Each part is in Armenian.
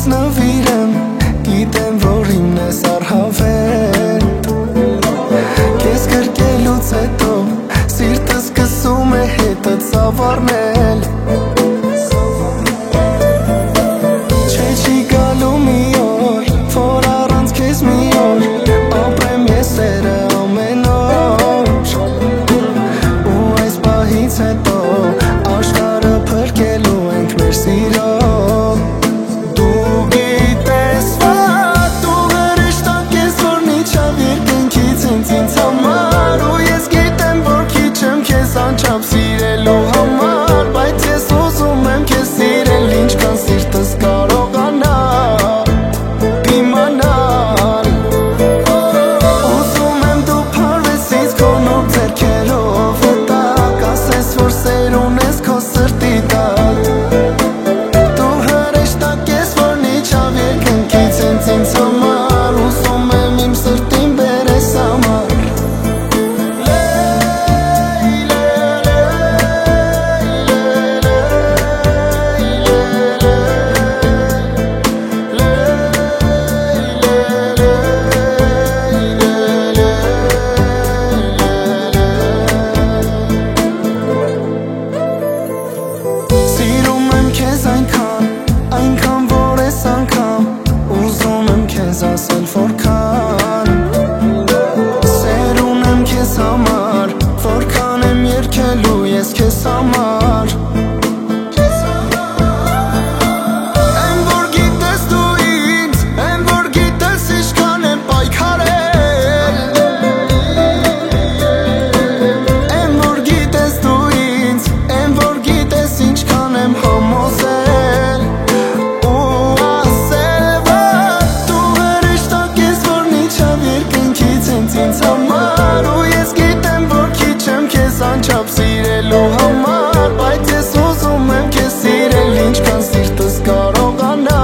նվիրեմ, գիտեմ, որ իմն ես առհավետ։ Քեզ գրկելուց հետո սիրտս սկսում է հետը ծավառնել։ Չէ չի գալու մի օր, որ առանց քեզ մի օր ապրեմ ես սերը ամեն օր։ Ու այս պահից հետո աշխարհը փրկելու ենք մեր սիրով։ Դու գիտես, դու հրեշտակ ես, որ միջավ երկնքից ինձ համար։ Ու ես գիտեմ, որ քիչ եմ քեզ անչափ սիրելու համար, բայց ես ուզում եմ քեզ սիրել, ինչքան սիրտս կարողանա դիմանալ։ Ուզում եմ դու փարվեսից քո նոր ձեռքերով հետակ, ասես, որ սեր ունես քո սրտի տակ։ Դու հրեշտակ ես, որ միջավ երկնքից ինձ համար, ուզում եմ իմ սրտին բերես համար։ Սիրում եմ քեզ այնքան, որ ես անգամ ուզում եմ քեզ ասել որքան սեր ունեմ քեզ համար, որքան եմ երգելու ես քեզ համար։ Եմ որ գիտես դու ինձ, եմ որ գիտես ինչքան եմ պայքարել, եմ որ գիտես դու ինձ, եմ որ գիտես ինչքան եմ համոզել ու ասել, որ դու հրեշտակ ես, որ միջավ երկնքից ինձ համար։ Ու ես գիտեմ, որ քիչ եմ քեզ անչափ սիրելու համար, բայց ես ուզում եմ քեզ սիրել, ինչքան սիրտս կարողանա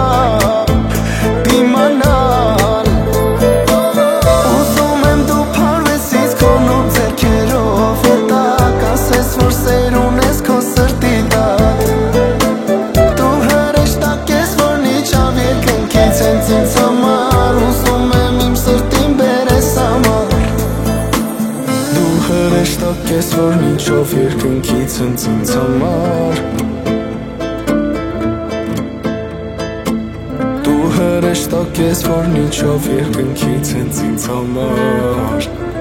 դիմանալ։ Ուզում եմ դու փարվեսից քո նոր ձեռքերով հետակ, ասես, որ սեր ունես քո սրտի տակ։ Դու հրեշտակ ես, որ միջավ երկնքից ինձ համար, ուզում եմ իմ սրտին բերես համար։ Դու հրեշտակ ես, որ միջով երկնքից ինձ համար, դու հրեշտակ ես, որ միջով երկնքից ինձ համար։